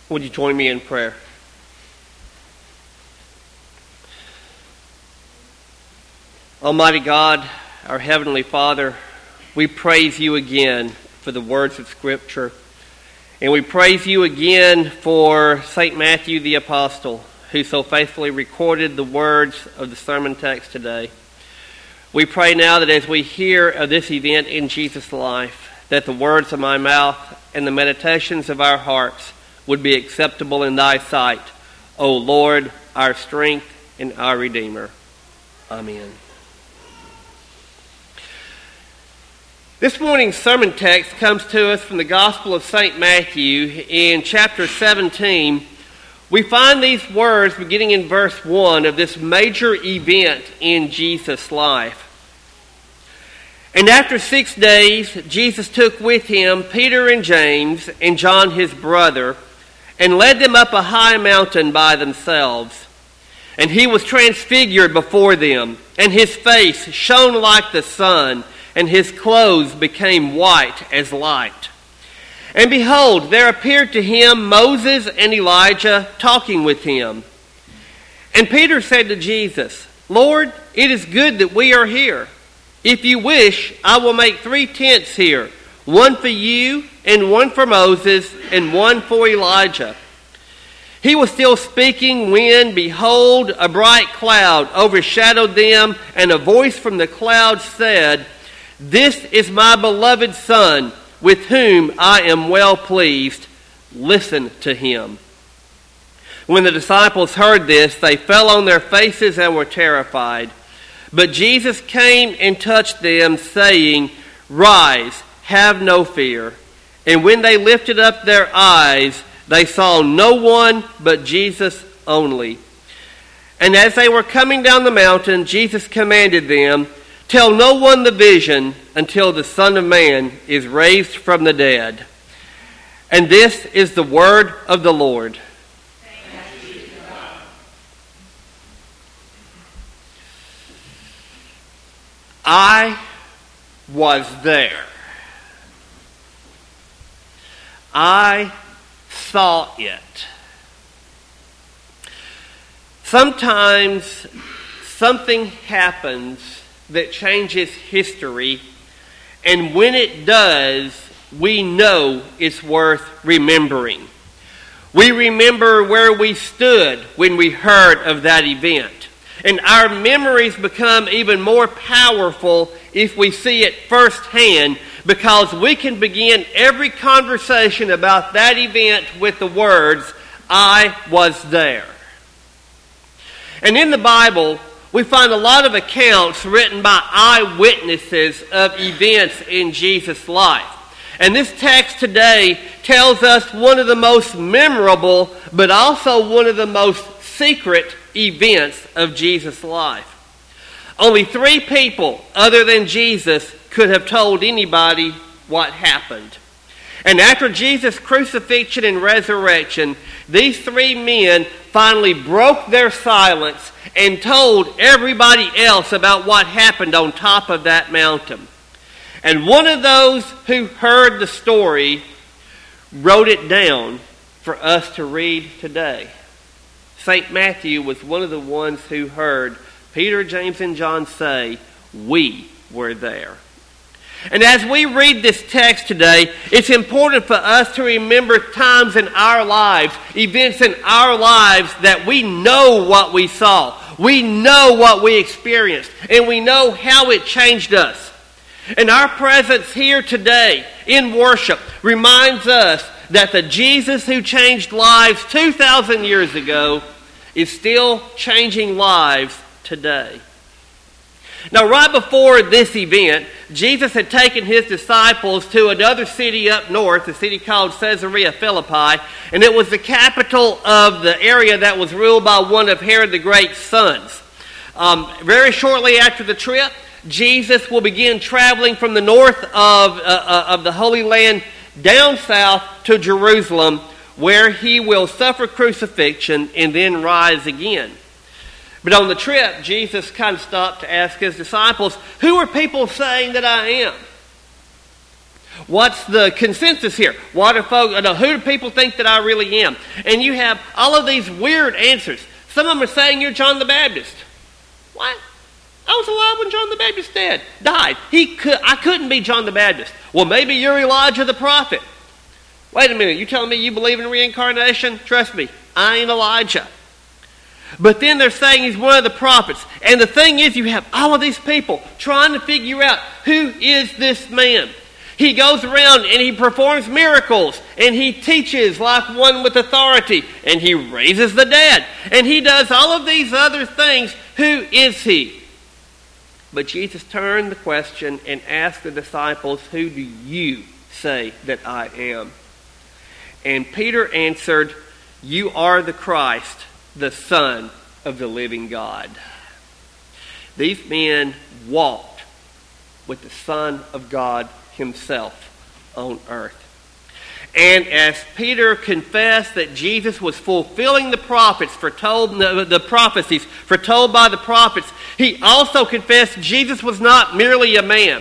Would you join me in prayer? Almighty God, our Heavenly Father, we praise you again for the words of Scripture. And we praise you again for St. Matthew the Apostle, who so faithfully recorded the words of the sermon text today. We pray now that as we hear of this event in Jesus' life, that the words of my mouth and the meditations of our hearts would be acceptable in thy sight, O Lord, our strength and our Redeemer. Amen. This morning's sermon text comes to us from the Gospel of St. Matthew in chapter 17. We find these words beginning in verse 1 of this major event in Jesus' life. And after 6 days, Jesus took with him Peter and James and John his brother, and led them up a high mountain by themselves. And he was transfigured before them, and his face shone like the sun, and his clothes became white as light. And behold, there appeared to him Moses and Elijah talking with him. And Peter said to Jesus, Lord, it is good that we are here. If you wish, I will make 3 tents here, one for you, and one for Moses, and one for Elijah. He was still speaking when, behold, a bright cloud overshadowed them, and a voice from the cloud said, This is my beloved Son, with whom I am well pleased. Listen to him. When the disciples heard this, they fell on their faces and were terrified. But Jesus came and touched them, saying, Rise, have no fear. And when they lifted up their eyes, they saw no one but Jesus only. And as they were coming down the mountain, Jesus commanded them, Tell no one the vision until the Son of Man is raised from the dead. And this is the word of the Lord. I was there. I saw it. Sometimes something happens that changes history, and when it does, we know it's worth remembering. We remember where we stood when we heard of that event. And our memories become even more powerful if we see it firsthand, because we can begin every conversation about that event with the words, I was there. And in the Bible, we find a lot of accounts written by eyewitnesses of events in Jesus' life. And this text today tells us one of the most memorable, but also one of the most secret events of Jesus' life. Only 3 people other than Jesus could have told anybody what happened. And after Jesus' crucifixion and resurrection, these 3 men finally broke their silence and told everybody else about what happened on top of that mountain. And one of those who heard the story wrote it down for us to read today. St. Matthew was one of the ones who heard Peter, James, and John say, we were there. And as we read this text today, it's important for us to remember times in our lives, events in our lives that we know what we saw. We know what we experienced, and we know how it changed us. And our presence here today in worship reminds us that the Jesus who changed lives 2,000 years ago is still changing lives today. Now, right before this event, Jesus had taken his disciples to another city up north, a city called Caesarea Philippi, and it was the capital of the area that was ruled by one of Herod the Great's sons. Very shortly after the trip, Jesus will begin traveling from the north of the Holy Land down south to Jerusalem, where he will suffer crucifixion and then rise again. But on the trip, Jesus kind of stopped to ask his disciples, who are people saying that I am? What's the consensus here? Who do people think that I really am? And you have all of these weird answers. Some of them are saying you're John the Baptist. What? I was alive when John the Baptist died. I couldn't be John the Baptist. Well, maybe you're Elijah the prophet. Wait a minute, you telling me you believe in reincarnation? Trust me, I ain't Elijah. But then they're saying he's one of the prophets. And the thing is, you have all of these people trying to figure out, who is this man? He goes around and he performs miracles, and he teaches like one with authority, and he raises the dead, and he does all of these other things. Who is he? But Jesus turned the question and asked the disciples, who do you say that I am? And Peter answered, you are the Christ, the Son of the living God. These men walked with the Son of God himself on earth. And as Peter confessed that Jesus was fulfilling the prophecies foretold by the prophets, he also confessed Jesus was not merely a man.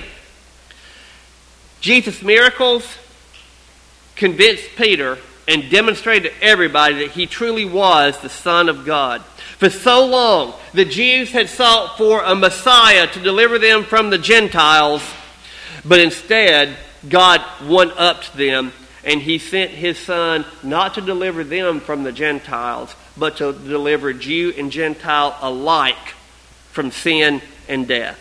Jesus' miracles convinced Peter and demonstrated to everybody that he truly was the Son of God. For so long, the Jews had sought for a Messiah to deliver them from the Gentiles, but instead, God one-upped them, and he sent his Son not to deliver them from the Gentiles, but to deliver Jew and Gentile alike from sin and death.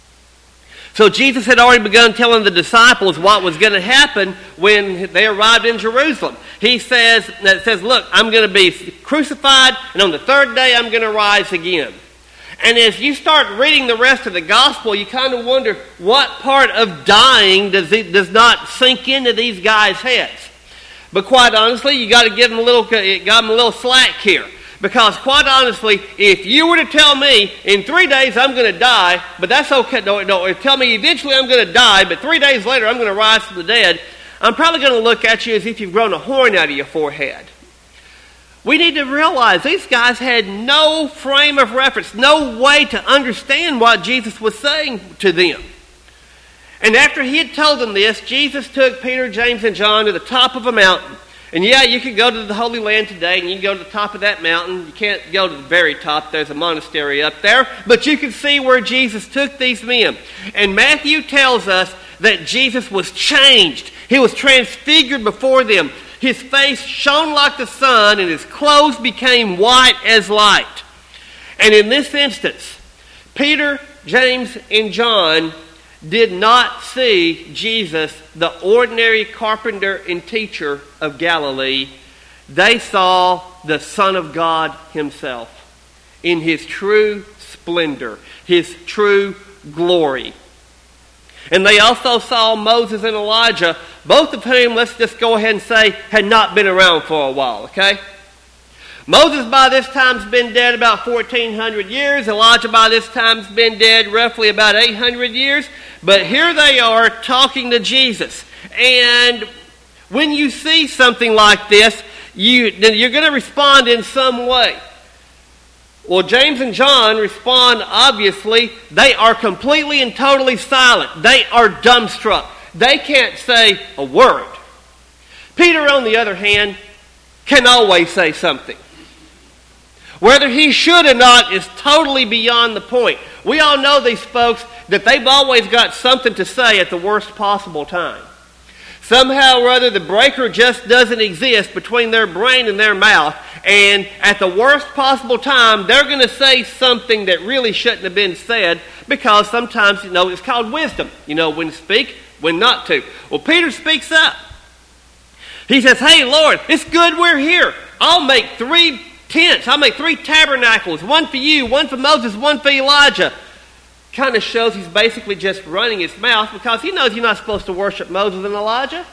So Jesus had already begun telling the disciples what was going to happen when they arrived in Jerusalem. He says, look, I'm going to be crucified, and on the third day I'm going to rise again. And as you start reading the rest of the gospel, you kind of wonder what part of dying does not sink into these guys' heads. But quite honestly, you got to give them a little slack here. Because quite honestly, if you were to tell me in 3 days I'm going to die, but that's okay, no, tell me eventually I'm going to die, but 3 days later I'm going to rise from the dead, I'm probably going to look at you as if you've grown a horn out of your forehead. We need to realize these guys had no frame of reference, no way to understand what Jesus was saying to them. And after he had told them this, Jesus took Peter, James, and John to the top of a mountain. And yeah, you can go to the Holy Land today and you can go to the top of that mountain. You can't go to the very top. There's a monastery up there. But you can see where Jesus took these men. And Matthew tells us that Jesus was changed. He was transfigured before them. His face shone like the sun and his clothes became white as light. And in this instance, Peter, James, and John did not see Jesus, the ordinary carpenter and teacher of Galilee. They saw the Son of God himself in his true splendor, his true glory. And they also saw Moses and Elijah, both of whom, let's just go ahead and say, had not been around for a while, okay? Moses by this time has been dead about 1,400 years. Elijah by this time has been dead roughly about 800 years. But here they are talking to Jesus. And when you see something like this, you're going to respond in some way. Well, James and John respond, obviously. They are completely and totally silent. They are dumbstruck. They can't say a word. Peter, on the other hand, can always say something. Whether he should or not is totally beyond the point. We all know these folks that they've always got something to say at the worst possible time. Somehow or other, the breaker just doesn't exist between their brain and their mouth. And at the worst possible time, they're going to say something that really shouldn't have been said, because sometimes, it's called wisdom. You know when to speak, when not to. Well, Peter speaks up. He says, hey, Lord, it's good we're here. I'll make 3 tents. I'll make 3 tabernacles. One for you, one for Moses, one for Elijah. Kind of shows he's basically just running his mouth, because he knows you're not supposed to worship Moses and Elijah.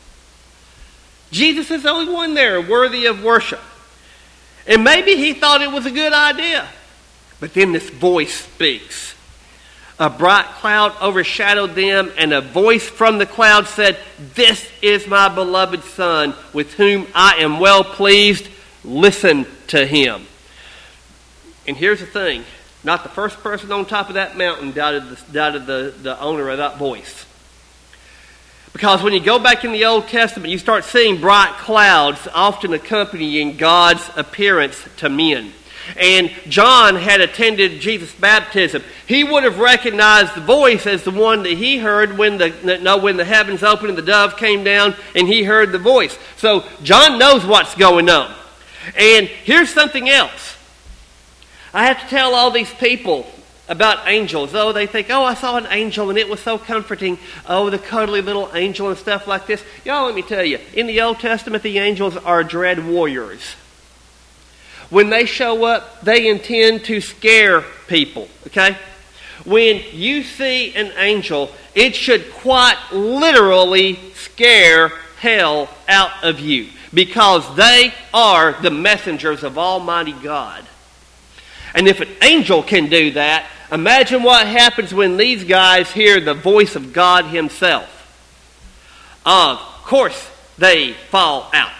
Jesus is the only one there worthy of worship. And maybe he thought it was a good idea. But then this voice speaks. A bright cloud overshadowed them, and a voice from the cloud said, "This is my beloved Son, with whom I am well pleased. Listen to him." And here's the thing. Not the first person on top of that mountain doubted the owner of that voice. Because when you go back in the Old Testament, you start seeing bright clouds often accompanying God's appearance to men. And John had attended Jesus' baptism. He would have recognized the voice as the one that he heard when the heavens opened and the dove came down and he heard the voice. So John knows what's going on. And here's something else. I have to tell all these people about angels. Oh, they think, I saw an angel and it was so comforting. Oh, the cuddly little angel and stuff like this. Y'all, let me tell you, in the Old Testament, the angels are dread warriors. When they show up, they intend to scare people, okay? When you see an angel, it should quite literally scare hell out of you, because they are the messengers of Almighty God. And if an angel can do that, imagine what happens when these guys hear the voice of God himself. Of course, they fall out.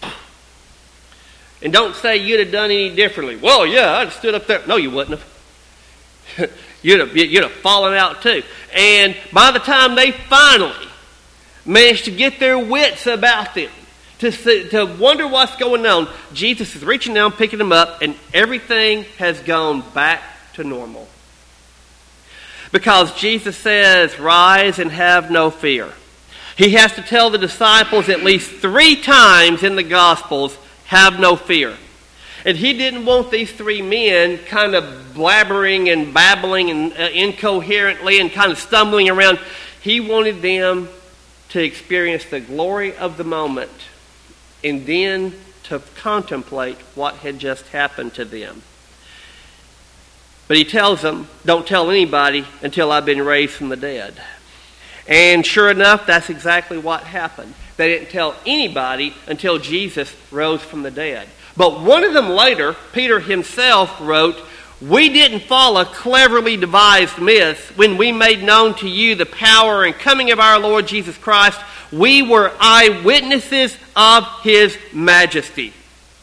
And don't say you'd have done any differently. Well, yeah, I'd have stood up there. No, you wouldn't have. you'd have fallen out too. And by the time they finally managed to get their wits about them, to wonder what's going on, Jesus is reaching down, picking them up, and everything has gone back to normal. Because Jesus says, rise and have no fear. He has to tell the disciples at least 3 times in the Gospels, have no fear. And he didn't want these 3 men kind of blabbering and babbling and incoherently and kind of stumbling around. He wanted them to experience the glory of the moment and then to contemplate what had just happened to them. But he tells them, don't tell anybody until I've been raised from the dead. And sure enough, that's exactly what happened. They didn't tell anybody until Jesus rose from the dead. But one of them later, Peter himself wrote, we didn't follow cleverly devised myths when we made known to you the power and coming of our Lord Jesus Christ. We were eyewitnesses of his majesty.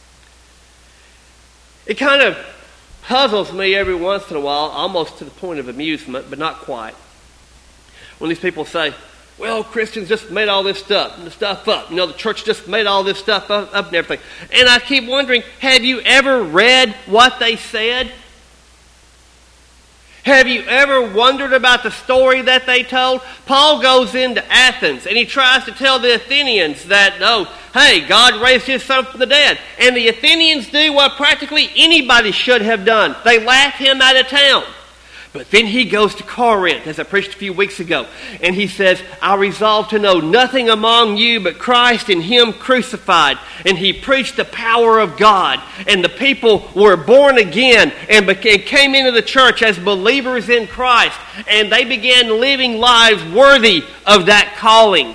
It kind of puzzles me every once in a while, almost to the point of amusement, but not quite. When these people say, well, Christians just made all this stuff up. The church just made all this stuff up and everything. And I keep wondering, have you ever read what they said? Have you ever wondered about the story that they told? Paul goes into Athens and he tries to tell the Athenians that, hey, God raised his son from the dead. And the Athenians do what practically anybody should have done. They laugh him out of town. But then he goes to Corinth, as I preached a few weeks ago, and he says, I resolve to know nothing among you but Christ and him crucified. And he preached the power of God, and the people were born again and came into the church as believers in Christ, and they began living lives worthy of that calling.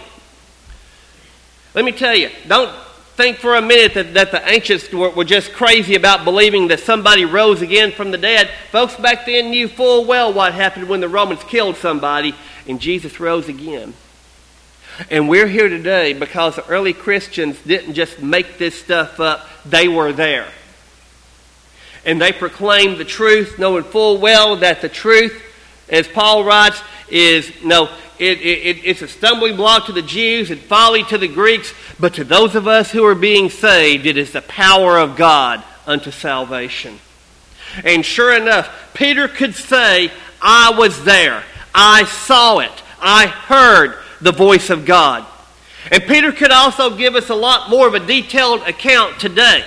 Let me tell you, don't think for a minute that the ancients were just crazy about believing that somebody rose again from the dead. Folks back then knew full well what happened when the Romans killed somebody and Jesus rose again. And we're here today because the early Christians didn't just make this stuff up. They were there. And they proclaimed the truth, knowing full well that the truth, as Paul writes, is it's a stumbling block to the Jews and folly to the Greeks, but to those of us who are being saved, it is the power of God unto salvation. And sure enough, Peter could say, I was there. I saw it. I heard the voice of God. And Peter could also give us a lot more of a detailed account today.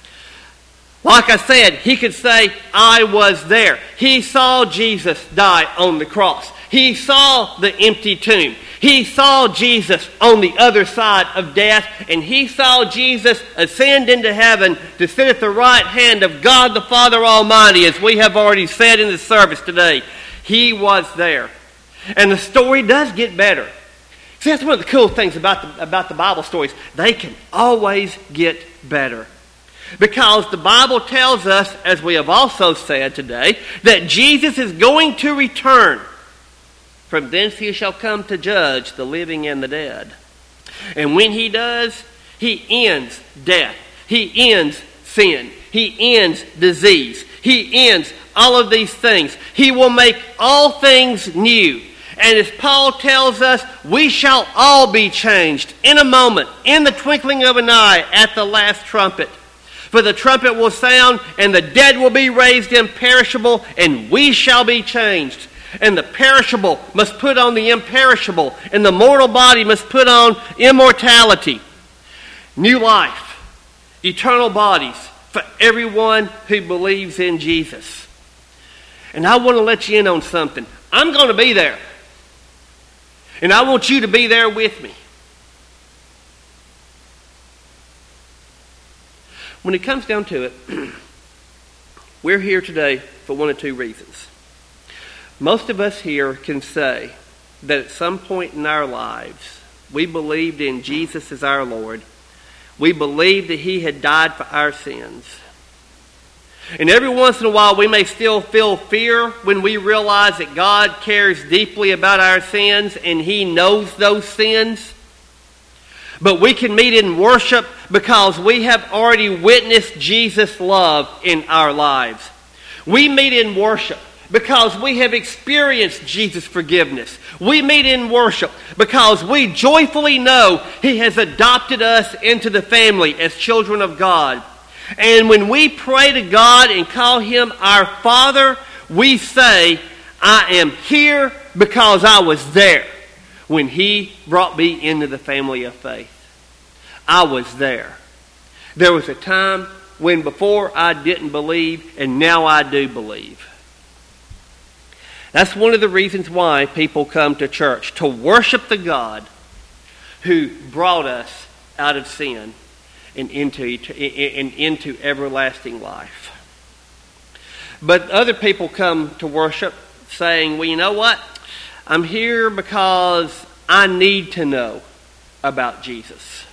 Like I said, he could say, I was there. He saw Jesus die on the cross. He saw the empty tomb. He saw Jesus on the other side of death. And he saw Jesus ascend into heaven to sit at the right hand of God the Father Almighty, as we have already said in the service today. He was there. And the story does get better. See, that's one of the cool things about the Bible stories. They can always get better. Because the Bible tells us, as we have also said today, that Jesus is going to return. From thence he shall come to judge the living and the dead. And when he does, he ends death. He ends sin. He ends disease. He ends all of these things. He will make all things new. And as Paul tells us, we shall all be changed in a moment, in the twinkling of an eye, at the last trumpet. For the trumpet will sound, and the dead will be raised imperishable, and we shall be changed. And the perishable must put on the imperishable, and the mortal body must put on immortality. New life, eternal bodies for everyone who believes in Jesus. And I want to let you in on something. I'm going to be there. And I want you to be there with me. When it comes down to it, we're here today for one of two reasons. Most of us here can say that at some point in our lives, we believed in Jesus as our Lord. We believed that He had died for our sins. And every once in a while, we may still feel fear when we realize that God cares deeply about our sins and He knows those sins. But we can meet in worship because we have already witnessed Jesus' love in our lives. We meet in worship because we have experienced Jesus' forgiveness. We meet in worship because we joyfully know He has adopted us into the family as children of God. And when we pray to God and call Him our Father, we say, I am here because I was there when He brought me into the family of faith. I was there. There was a time when before I didn't believe, and now I do believe. That's one of the reasons why people come to church, to worship the God who brought us out of sin and into everlasting life. But other people come to worship saying, well, you know what? I'm here because I need to know about Jesus.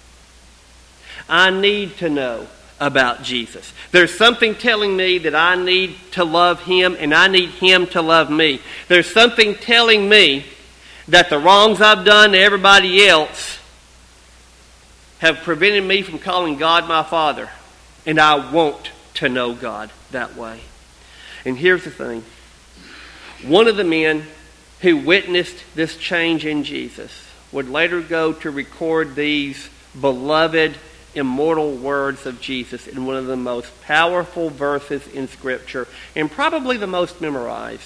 I need to know about Jesus. There's something telling me that I need to love Him and I need Him to love me. There's something telling me that the wrongs I've done to everybody else have prevented me from calling God my Father. And I want to know God that way. And here's the thing. One of the men who witnessed this change in Jesus would later go to record these beloved immortal words of Jesus in one of the most powerful verses in Scripture and probably the most memorized.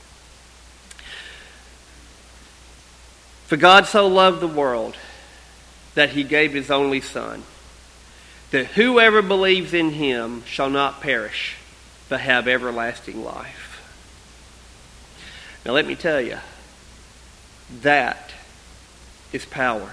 For God so loved the world that He gave His only Son, that whoever believes in Him shall not perish, but have everlasting life. Now let me tell you, that is power.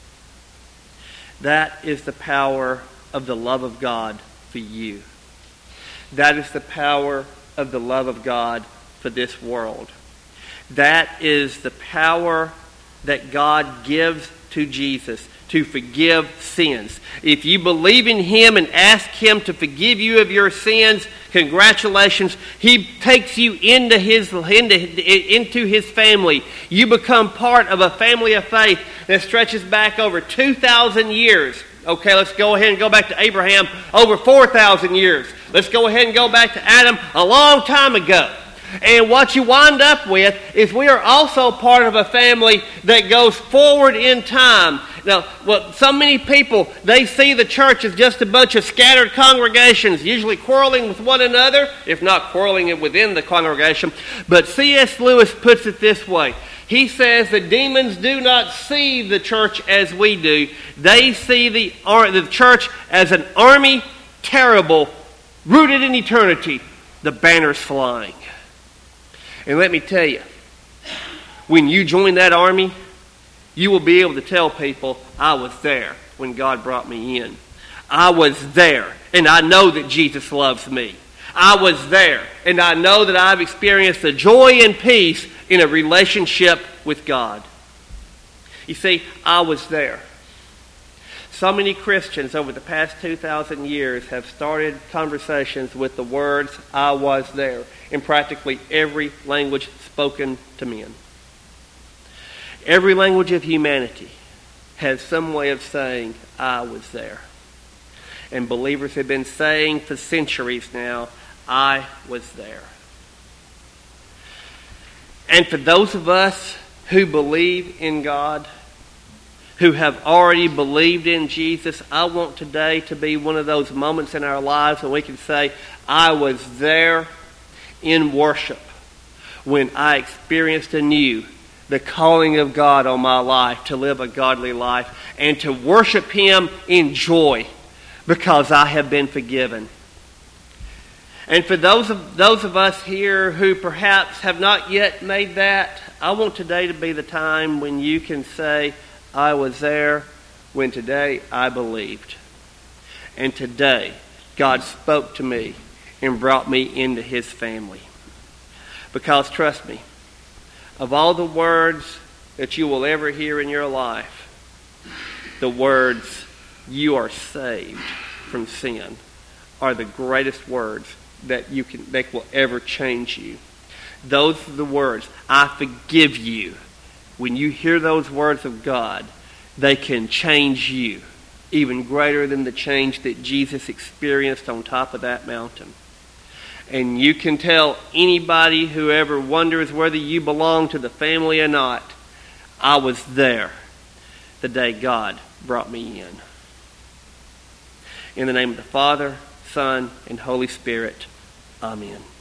That is the power of the love of God for you. That is the power of the love of God for this world. That is the power that God gives to Jesus to forgive sins. If you believe in Him and ask Him to forgive you of your sins, congratulations. He takes you into His family. You become part of a family of faith that stretches back over 2,000 years. Okay, let's go ahead and go back to Abraham, over 4,000 years. Let's go ahead and go back to Adam a long time ago. And what you wind up with is we are also part of a family that goes forward in time. Now, so many people, they see the church as just a bunch of scattered congregations, usually quarreling with one another, if not quarreling within the congregation. But C.S. Lewis puts it this way. He says the demons do not see the church as we do. They see the church as an army, terrible, rooted in eternity, the banners flying. And let me tell you, when you join that army, you will be able to tell people, I was there when God brought me in. I was there, and I know that Jesus loves me. I was there, and I know that I've experienced the joy and peace in a relationship with God. You see, I was there. So many Christians over the past 2,000 years have started conversations with the words, I was there, in practically every language spoken to men. Every language of humanity has some way of saying, I was there. And believers have been saying for centuries now, I was there. And for those of us who believe in God, who have already believed in Jesus, I want today to be one of those moments in our lives when we can say, I was there in worship when I experienced anew the calling of God on my life to live a godly life and to worship Him in joy because I have been forgiven. And for those of us here who perhaps have not yet made that, I want today to be the time when you can say, I was there when today I believed. And today God spoke to me and brought me into His family. Because trust me, of all the words that you will ever hear in your life, the words, you are saved from sin, are the greatest words that will ever change you. Those are the words, I forgive you. When you hear those words of God, they can change you even greater than the change that Jesus experienced on top of that mountain. And you can tell anybody who ever wonders whether you belong to the family or not, I was there the day God brought me in. In the name of the Father, Son, and Holy Spirit, amen.